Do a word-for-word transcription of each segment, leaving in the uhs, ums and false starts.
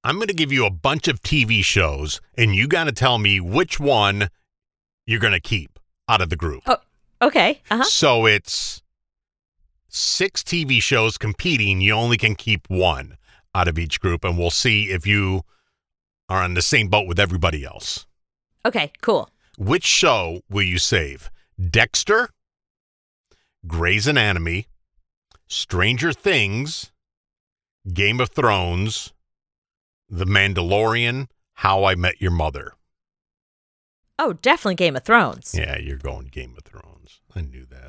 I'm going to give you a bunch of T V shows, and you got to tell me which one you're going to keep out of the group. Oh, okay. Uh-huh. So it's six T V shows competing. You only can keep one out of each group, and we'll see if you are on the same boat with everybody else. Okay, cool. Which show will you save? Dexter, Grey's Anatomy, Stranger Things, Game of Thrones, The Mandalorian, How I Met Your Mother. Oh, definitely Game of Thrones. Yeah, you're going Game of Thrones. I knew that.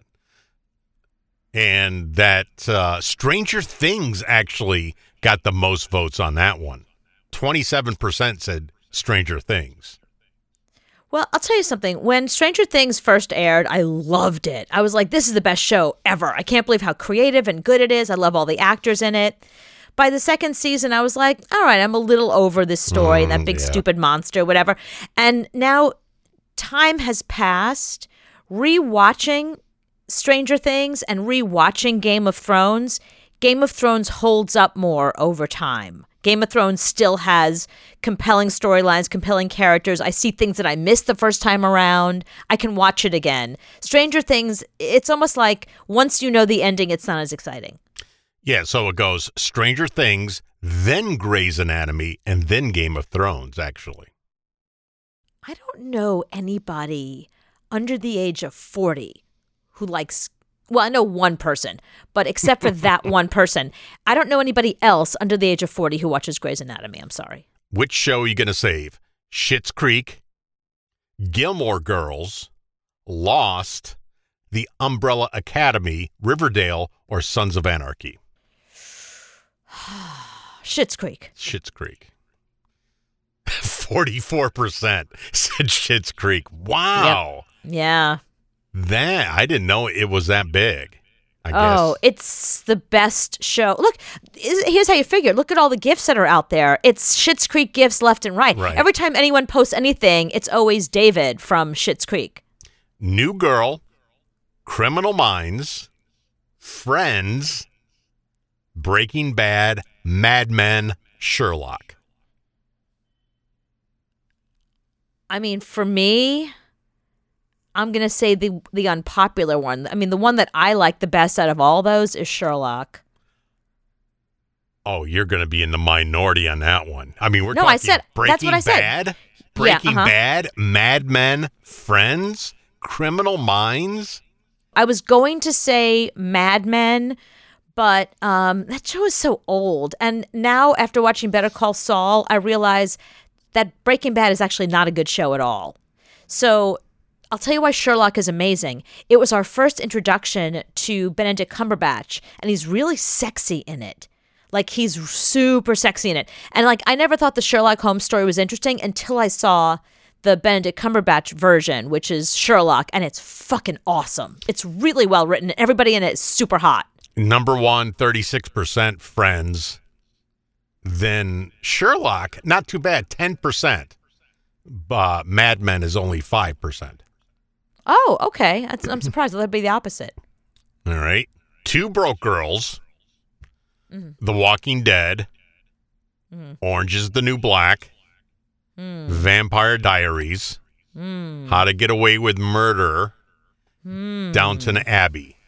And that uh, Stranger Things actually got the most votes on that one. twenty-seven percent said Stranger Things. Well, I'll tell you something. When Stranger Things first aired, I loved it. I was like, this is the best show ever. I can't believe how creative and good it is. I love all the actors in it. By the second season, I was like, all right, I'm a little over this story, Mm, that big yeah. stupid monster, whatever. And now time has passed. Rewatching Stranger Things and rewatching Game of Thrones, Game of Thrones holds up more over time. Game of Thrones still has compelling storylines, compelling characters. I see things that I missed the first time around. I can watch it again. Stranger Things, it's almost like once you know the ending, it's not as exciting. Yeah, so it goes Stranger Things, then Grey's Anatomy, and then Game of Thrones, actually. I don't know anybody under the age of forty who likes, well, I know one person, but except for that one person, I don't know anybody else under the age of forty who watches Grey's Anatomy. I'm sorry. Which show are you going to save? Schitt's Creek, Gilmore Girls, Lost, The Umbrella Academy, Riverdale, or Sons of Anarchy? Schitt's Creek. Schitt's Creek. forty-four percent said Schitt's Creek. Wow. Yep. Yeah. That, I didn't know it was that big. I Oh, guess. it's the best show. Look, is- here's how you figure. Look at all the gifts that are out there. It's Schitt's Creek gifts left and right. Right. Every time anyone posts anything, it's always David from Schitt's Creek. New Girl, Criminal Minds, Friends, Breaking Bad, Mad Men, Sherlock. I mean, for me, I'm going to say the the unpopular one. I mean, the one that I like the best out of all those is Sherlock. Oh, you're going to be in the minority on that one. I mean, we're No, talking I said- Breaking that's what I said. Bad, Breaking Yeah, uh-huh. Bad, Mad Men, Friends, Criminal Minds. I was going to say Mad Men, but um, that show is so old. And now, after watching Better Call Saul, I realize that Breaking Bad is actually not a good show at all. So I'll tell you why Sherlock is amazing. It was our first introduction to Benedict Cumberbatch, and he's really sexy in it. Like, he's super sexy in it. And, like, I never thought the Sherlock Holmes story was interesting until I saw the Benedict Cumberbatch version, which is Sherlock, and it's fucking awesome. It's really well written. Everybody in it is super hot. Number one, thirty-six percent Friends. Then Sherlock, not too bad, ten percent. Uh, Mad Men is only five percent. Oh, okay. That's, I'm surprised. That'd be the opposite. All right. Two Broke Girls, Mm-hmm. The Walking Dead, Mm-hmm. Orange is the New Black, Mm. Vampire Diaries, Mm. How to Get Away with Murder, Mm. Downton Abbey.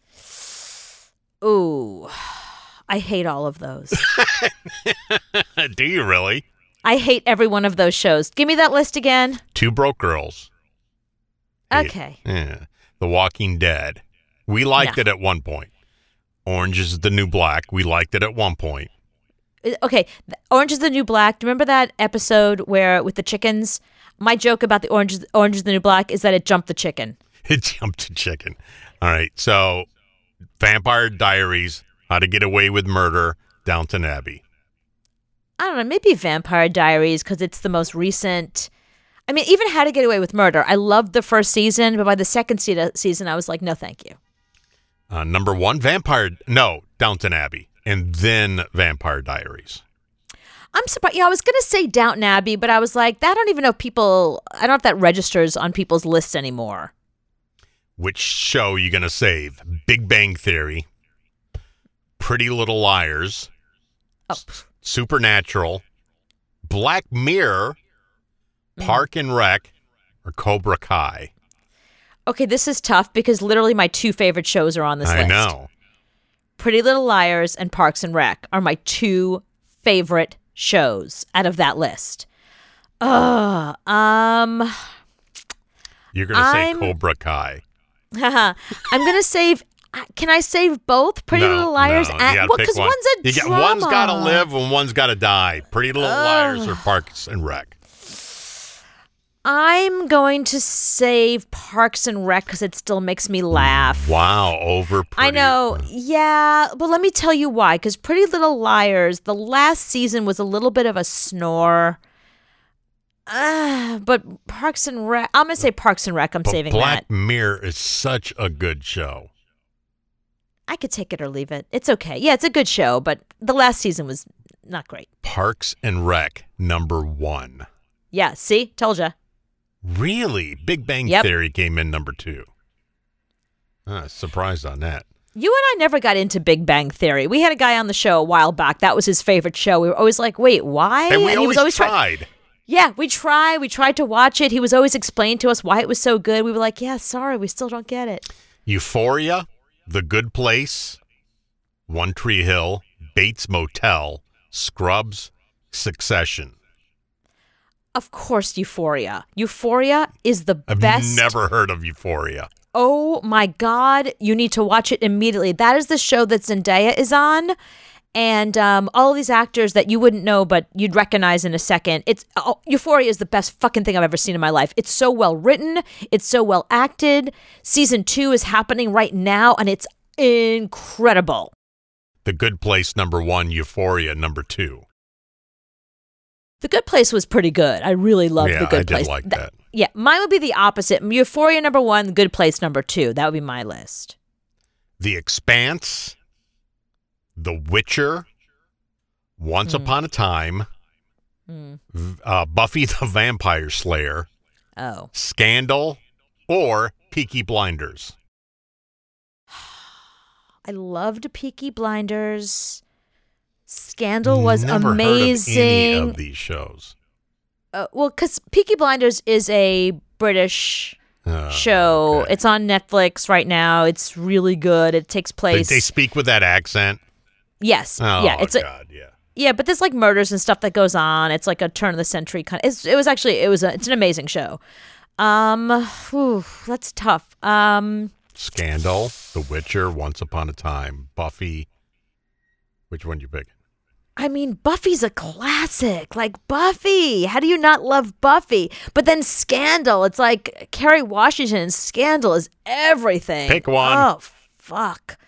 Ooh, I hate all of those. Do you really? I hate every one of those shows. Give me that list again. Two Broke Girls. Hate- Okay. Yeah. The Walking Dead. We liked No. it at one point. Orange is the New Black. We liked it at one point. Uh, Okay, th- Orange is the New Black. Do you remember that episode where with the chickens? My joke about the Orange is, Orange is the New Black is that it jumped the chicken. It jumped to chicken. All right. So, Vampire Diaries, How to Get Away with Murder, Downton Abbey. I don't know, maybe Vampire Diaries because it's the most recent. I mean, even How to Get Away with Murder. I loved the first season, but by the second se- season, I was like, no, thank you. Uh, number one, Vampire. No, Downton Abbey. And then Vampire Diaries. I'm surprised. Yeah, I was going to say Downton Abbey, but I was like, I don't even know if people, I don't know if that registers on people's lists anymore. Which show are you going to save? Big Bang Theory, Pretty Little Liars, Oh. S- Supernatural, Black Mirror, Park and Rec, or Cobra Kai? Okay, this is tough because literally my two favorite shows are on this I list. know. Pretty Little Liars and Parks and Rec are my two favorite shows out of that list. Ugh. Um, You're going to say I'm- Cobra Kai. I'm gonna save. Can I save both Pretty no, Little Liars no, you and gotta well, pick because one. one's a You got- drama. One's got to live and one's got to die. Pretty Little Liars or Parks and Rec? I'm going to save Parks and Rec because it still makes me laugh. Wow, over Pretty. I know, yeah, but let me tell you why. Because Pretty Little Liars, the last season was a little bit of a snore. Uh, but Parks and Rec, I'm gonna say Parks and Rec. I'm But saving Black that. Mirror is such a good show. I could take it or leave it. It's okay. Yeah, it's a good show, but the last season was not great. Parks and Rec, number one. Yeah, see, told ya. Really? Big Bang Yep. Theory came in number two. Uh, surprised on that. You and I never got into Big Bang Theory. We had a guy on the show a while back. That was his favorite show. We were always like, wait, why? And we he always, was always try- tried. Yeah, we tried. We tried to watch it. He was always explaining to us why it was so good. We were like, yeah, sorry, we still don't get it. Euphoria, The Good Place, One Tree Hill, Bates Motel, Scrubs, Succession. Of course, Euphoria. Euphoria is the I've best. never heard of Euphoria. Oh my God, you need to watch it immediately. That is the show that Zendaya is on. And um, all these actors that you wouldn't know, but you'd recognize in a second. It's oh, Euphoria is the best fucking thing I've ever seen in my life. It's so well written. It's so well acted. Season two is happening right now, and it's incredible. The Good Place, number one. Euphoria, number two. The Good Place was pretty good. I really loved Yeah, The Good I did Place. like Th- that. Yeah, mine would be the opposite. Euphoria number one, The Good Place number two. That would be my list. The Expanse, The Witcher, Once Hmm. Upon a Time, Mm. v- uh, Buffy the Vampire Slayer, Oh. Scandal, or Peaky Blinders. I loved Peaky Blinders. Scandal was Never amazing. Heard of any of these shows. Uh, well, because Peaky Blinders is a British Oh, show. okay. It's on Netflix right now. It's really good. It takes They, place. they speak with that accent. yes. Oh, yeah. It's a, God, yeah. yeah, but there's like murders and stuff that goes on. It's like a turn of the century kind of. It's, it was actually it was a, it's an amazing show. Um, whew, that's tough. Um, Scandal, The Witcher, Once Upon a Time, Buffy. Which one you pick? I mean, Buffy's a classic. Like Buffy. How do you not love Buffy? But then Scandal. It's like Kerry Washington. Scandal is everything. Pick one. Oh, fuck.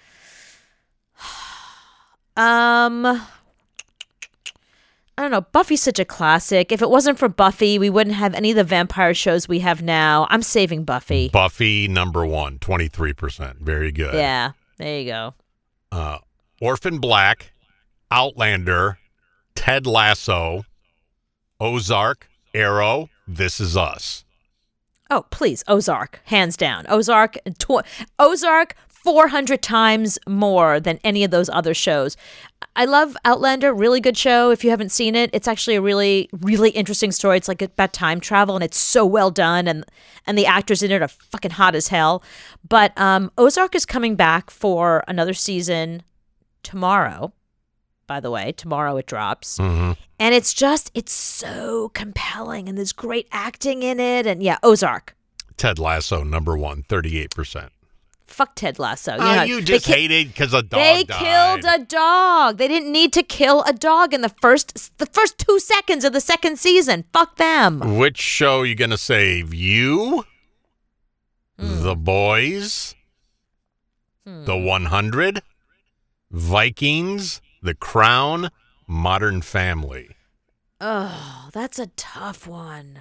Um, I don't know. Buffy's such a classic. If it wasn't for Buffy, we wouldn't have any of the vampire shows we have now. I'm saving Buffy. Buffy, number one, twenty-three percent. Very good. Yeah, there you go. Uh, Orphan Black, Outlander, Ted Lasso, Ozark, Arrow, This Is Us. Oh, please, Ozark, hands down. Ozark, tw- Ozark, four hundred times more than any of those other shows. I love Outlander, really good show. If you haven't seen it, it's actually a really, really interesting story. It's like about time travel, and it's so well done, and and the actors in it are fucking hot as hell. But um, Ozark is coming back for another season tomorrow. By the way, tomorrow it drops. Mm-hmm. And it's just, it's so compelling, and there's great acting in it. And yeah, Ozark. Ted Lasso, number one, thirty-eight percent. Fuck Ted Lasso. You, Oh, know, you they just ki- hated because a dog They died. killed a dog. They didn't need to kill a dog in the first the first two seconds of the second season. Fuck them. Which show you going to save? You? Hmm. The Boys? The one hundred? Vikings? The Crown? Modern Family? Oh, that's a tough one.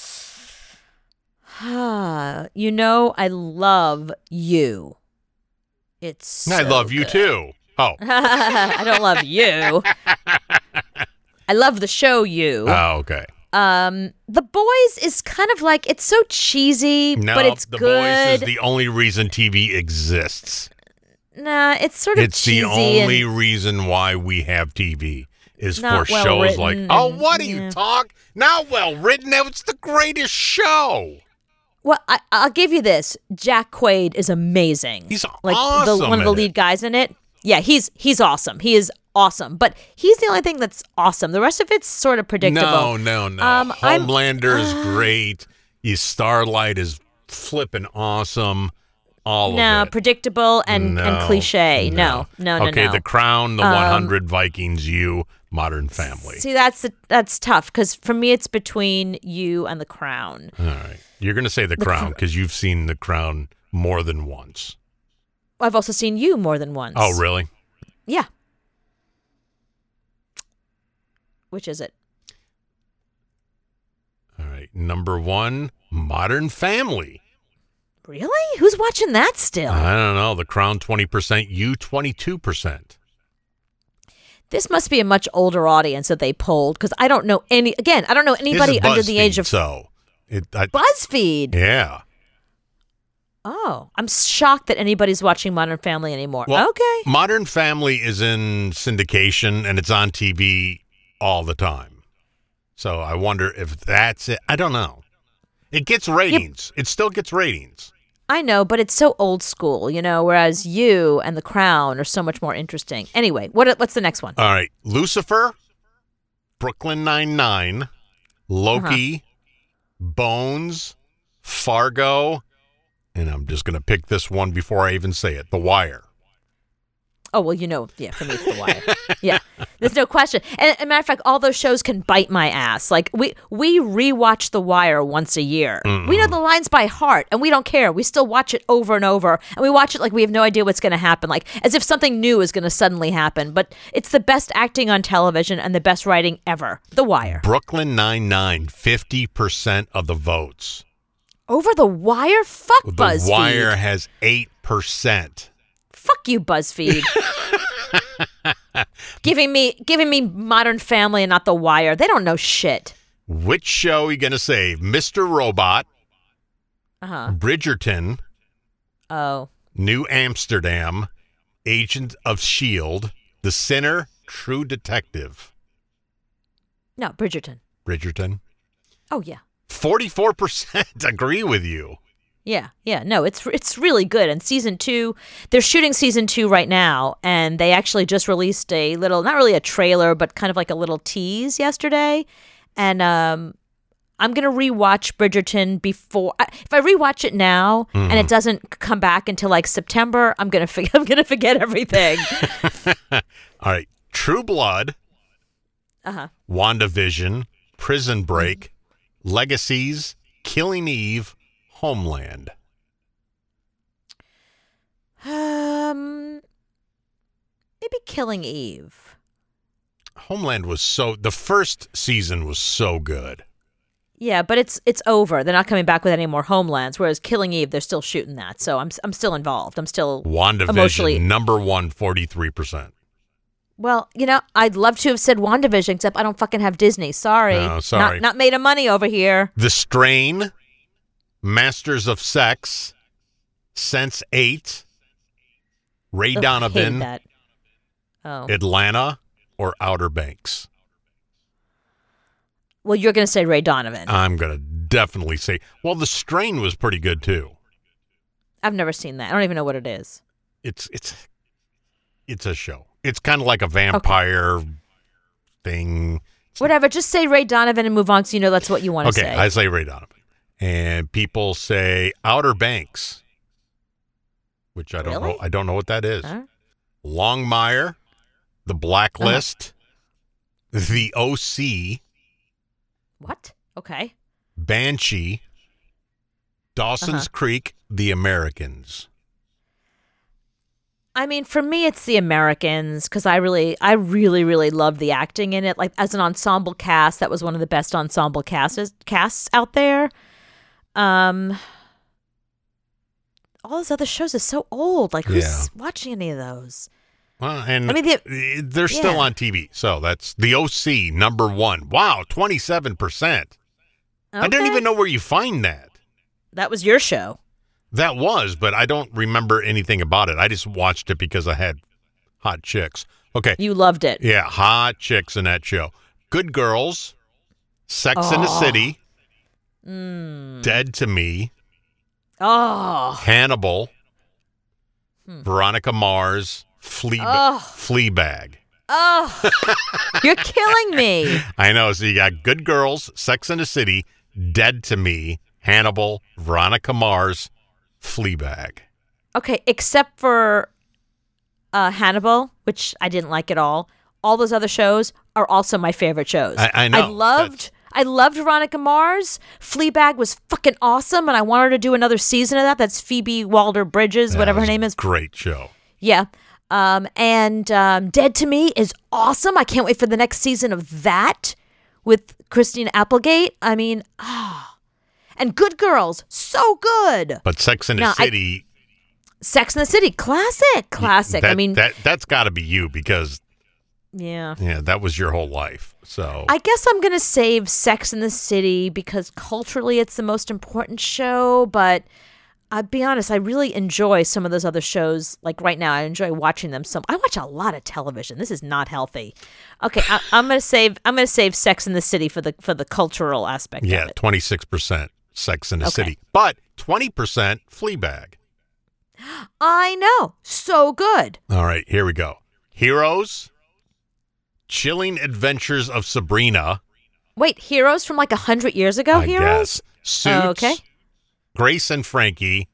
You know, I love you. It's I so love you good. too. Oh. I don't love you. I love the show you. Oh, okay. Um, The Boys is kind of like, it's so cheesy, No, but it's The good. Boys is the only reason T V exists. Nah, it's sort of It's cheesy. the only and, reason why we have T V is Not for well shows written like, and- oh, what do yeah. you talk? Not well written. It's the greatest show. Well, I, I'll give you this. Jack Quaid is amazing. He's like awesome the, one of the in lead it. guys in it. Yeah, he's he's awesome. He is awesome. But he's the only thing that's awesome. The rest of it's sort of predictable. No, no, no. Um, I'm- Homelander is great. His Starlight is flipping awesome. All No, of it. predictable and, and No, cliche. No, no, no, Okay, no. The Crown, The Um, one hundred, Vikings, You, Modern Family. See, that's the, that's tough because for me, it's between you and The Crown. All right. You're going to say The Crown because you've seen The Crown more than once. I've also seen you more than once. Oh, really? Yeah. Which is it? All right. Number one, Modern Family. Really? Who's watching that still? I don't know. The Crown twenty percent, You twenty-two percent. This must be a much older audience that they polled because I don't know any. Again, I don't know anybody This is under the age BuzzFeed, of so it. I, BuzzFeed. yeah. Oh, I'm shocked that anybody's watching Modern Family anymore. Well, okay. Modern Family is in syndication and it's on T V all the time. So I wonder if that's it. I don't know. It gets ratings. It still gets ratings. I know, but it's so old school, you know, whereas you and The Crown are so much more interesting. Anyway, what what's the next one? All right. Lucifer, Brooklyn Nine-Nine, Loki, Uh-huh. Bones, Fargo, and I'm just going to pick this one before I even say it, The Wire. Oh, well, you know, yeah, for me it's The Wire. Yeah, there's no question. And as a matter of fact, all those shows can bite my ass. Like, we we rewatch The Wire once a year. Mm-mm. We know the lines by heart, and we don't care. We still watch it over and over, and we watch it like we have no idea what's going to happen, like as if something new is going to suddenly happen. But it's the best acting on television and the best writing ever. The Wire. Brooklyn Nine-Nine, fifty percent of the votes. Over The Wire? Fuck The BuzzFeed. Wire has eight percent. Fuck you, BuzzFeed. giving me giving me Modern Family and not The Wire. They don't know shit. Which show are you going to save? Mister Robot, Uh-huh. Bridgerton, Oh. New Amsterdam, Agent of S H I E L D, The Sinner, True Detective. No, Bridgerton. Bridgerton. Oh, yeah. forty-four percent agree with you. Yeah, yeah. No, it's it's really good. And season two, they're shooting season two right now, and they actually just released a little, not really a trailer, but kind of like a little tease yesterday. And um, I'm gonna rewatch Bridgerton before. I- If I rewatch it now and it doesn't come back until like September, I'm gonna forget. I'm gonna forget everything. All right. True Blood, Uh huh. WandaVision, Prison Break, Legacies, Killing Eve, Homeland. Um, maybe Killing Eve. Homeland was so, the first season was so good. Yeah, but it's it's over. They're not coming back with any more Homelands. Whereas Killing Eve, they're still shooting that. So I'm I'm still involved. I'm still WandaVision, emotionally. number one, forty-three percent. Well, you know, I'd love to have said WandaVision, except I don't fucking have Disney. Sorry. No, sorry. Not, not made of money over here. The Strain, Masters of Sex, Sense eight, Ray Ugh, I Donovan, hated that. Oh. Atlanta, or Outer Banks. Well, you're going to say Ray Donovan. I'm going to definitely say, well, The Strain was pretty good too. I've never seen that. I don't even know what it is. It's it's it's a show. It's kind of like a vampire thing. Whatever. Just say Ray Donovan and move on, so you know that's what you want to Okay, say. I say Ray Donovan. And people say Outer Banks, which I don't Really? know. I don't know what that is. Huh? Longmire, The Blacklist, The O C, What? Okay. Banshee, Dawson's Uh-huh. Creek, The Americans. I mean, for me, it's The Americans because I really, I really, really love the acting in it. Like as an ensemble cast, that was one of the best ensemble casts casts out there. Um, all those other shows are so old. Like who's Yeah. watching any of those? Well, and I mean, the- they're still yeah. on T V. So that's The O C, number one. Wow, twenty-seven percent. I didn't Okay. even know where you find that. That was your show. That was, but I don't remember anything about it. I just watched it because I had hot chicks. Okay. You loved it. Yeah, hot chicks in that show. Good Girls, Sex in the Oh. City, Mm. Dead to Me, Oh. Hannibal, Hmm. Veronica Mars, Flea- Oh. Fleabag. Oh. You're killing me. I know. So you got Good Girls, Sex in the City, Dead to Me, Hannibal, Veronica Mars, Fleabag. Okay, except for uh, Hannibal, which I didn't like at all. All those other shows are also my favorite shows. I, I know. I loved I loved Veronica Mars. Fleabag was fucking awesome, and I want her to do another season of that. That's Phoebe Waller-Bridges, That whatever her was name a is. Great show. Yeah. Um, and um, Dead to Me is awesome. I can't wait for the next season of that with Christina Applegate. I mean, ah. And Good Girls, so good. But Sex in the Now, I- City, Sex in the City, classic, classic. that, I mean, that that's got to be you because yeah. yeah, that was your whole life. So I guess I'm going to save Sex in the City because culturally it's the most important show, but I'll be honest, I really enjoy some of those other shows. Like right now, I enjoy watching them. Some I watch a lot of television. This is not healthy. Okay, I, I'm going to save I'm going to save Sex in the City for the for the cultural aspect yeah, of it. twenty-six percent Sex in the Okay. City, but twenty percent Fleabag. I know. So good. All right, here we go. Heroes, Chilling Adventures of Sabrina. Wait, Heroes from like a hundred years ago? I Heroes? guess. Suits, Oh, okay. Grace and Frankie,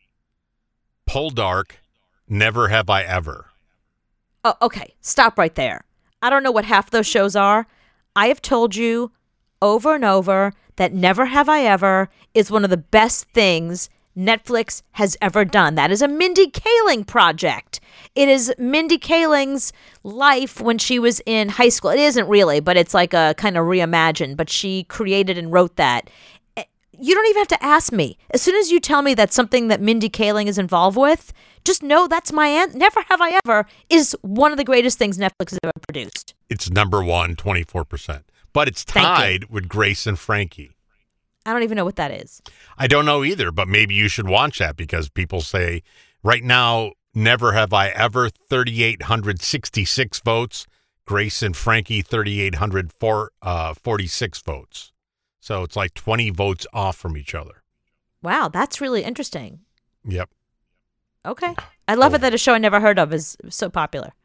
Poldark, Never Have I Ever. Oh, okay. Stop right there. I don't know what half those shows are. I have told you over and over that Never Have I Ever is one of the best things Netflix has ever done. That is a Mindy Kaling project. It is Mindy Kaling's life when she was in high school. It isn't really, but it's like a kind of reimagined, but she created and wrote that. You don't even have to ask me. As soon as you tell me that's something that Mindy Kaling is involved with, just know that's my answer. Never Have I Ever is one of the greatest things Netflix has ever produced. It's number one, twenty-four percent. But it's Thank you. tied with Grace and Frankie. I don't even know what that is. I don't know either, but maybe you should watch that because people say right now, Never Have I Ever, three thousand eight hundred sixty-six votes. Grace and Frankie, three thousand eight hundred forty-six votes. So it's like twenty votes off from each other. Wow, that's really interesting. Yep. Okay. I love Oh. it that a show I never heard of is so popular.